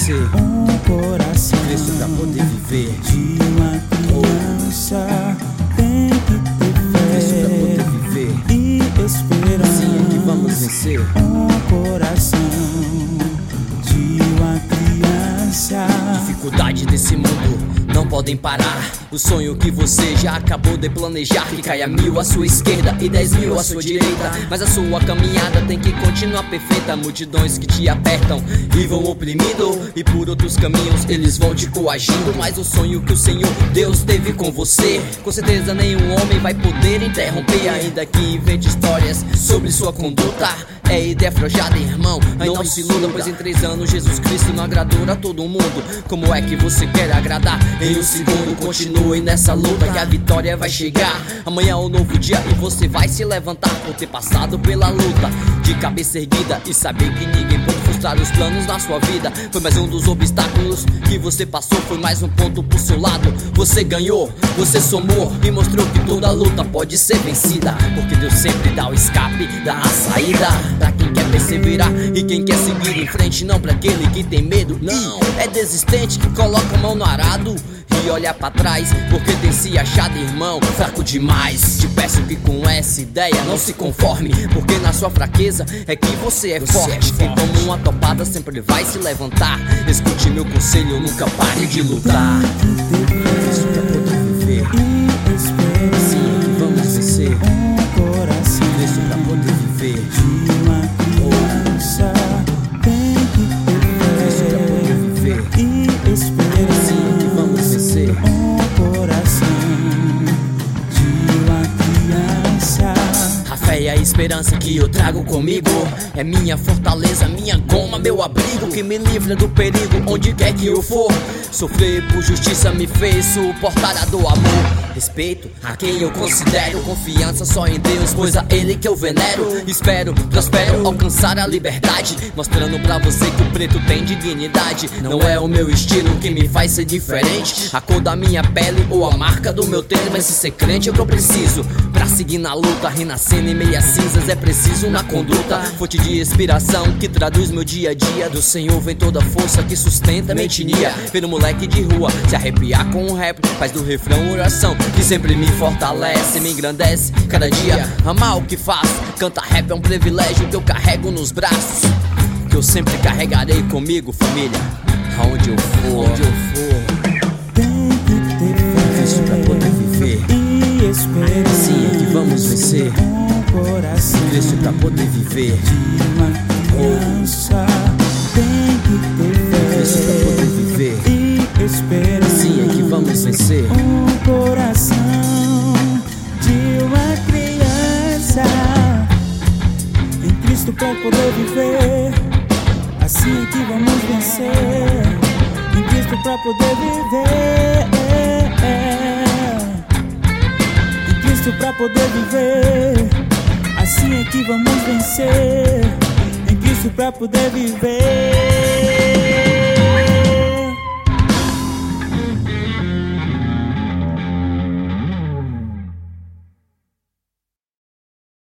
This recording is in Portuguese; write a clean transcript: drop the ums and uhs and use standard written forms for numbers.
vencer. Um coração Cristo pra poder viver. de uma criança tem que ter Cristo pra fé poder viver. e esperança. Assim é que vamos vencer. Um coração de uma criança. Dificuldade desse mundo não podem parar. O sonho que você já acabou de planejar, que caia 1000 à sua esquerda e 10.000 à sua direita, mas a sua caminhada tem que continuar perfeita. Multidões que te apertam e vão oprimindo, e por outros caminhos eles vão te coagindo. Mas o sonho que o Senhor Deus teve com você, com certeza nenhum homem vai poder interromper. Ainda que invente histórias sobre sua conduta, é ideia forjada, irmão, não se iluda, pois em 3 anos Jesus Cristo não agradou a todo mundo. Como é que você quer agradar em um segundo? Continue nessa luta que a vitória vai chegar. Amanhã é um novo dia e você vai se levantar por ter passado pela luta de cabeça erguida e saber que ninguém pode frustrar os planos na sua vida. Foi mais um dos obstáculos que você passou, foi mais um ponto pro seu lado. Você ganhou, você somou e mostrou que toda luta pode ser vencida, porque Deus sempre dá o escape, dá a saída pra quem quer perseverar e quem quer seguir em frente, não pra aquele que tem medo. Não, é desistente que coloca a mão no arado e olha pra trás, porque tem se achado, irmão, fraco demais. Te peço que com essa ideia não se conforme, porque na sua fraqueza é que você é forte. Quem toma uma topada sempre vai se levantar. Escute meu conselho, nunca pare de lutar. Isso pra poder viver. E esperança. Assim é que vamos vencer. Um coração Isso pra poder viver. de uma criança tem que ter Isso pra poder fé viver. e esperança. Assim é que vamos vencer. Um coração de uma criança. A fé e a esperança que eu trago comigo é minha fortaleza, minha goma, meu abrigo, que me livra do perigo onde quer que eu for. Sofrer por justiça me fez suportar a dor, amor. Respeito a quem eu considero, confiança só em Deus, pois a Ele que eu venero. Espero, prospero, alcançar a liberdade, mostrando pra você que o preto tem dignidade. Não é o meu estilo que me faz ser diferente, a cor da minha pele ou a marca do meu tênis, mas se ser crente é o que eu preciso pra seguir na luta. Renascendo em meias cinzas é preciso na conduta, fonte de inspiração que traduz meu dia a dia. Do Senhor vem toda a força que sustenta minha etnia. Ver um moleque de rua se arrepiar com um rap, faz do refrão oração que sempre me fortalece, me engrandece cada dia. Amar o que faço, cantar rap é um privilégio que eu carrego nos braços, que eu sempre carregarei comigo, família, aonde eu for, Tem que ter fé Isso pra poder viver. e esperança. Assim é que vamos vencer. Um coração Cristo pra poder viver. de uma criança tem que ter Cristo pra fé poder viver. e esperança. Assim é que vamos vencer. Um coração de uma criança em Cristo pra poder viver. Assim é que vamos vencer. Em Cristo pra poder viver. Em Cristo pra poder viver. Assim é que vamos vencer. Em Cristo pra poder viver.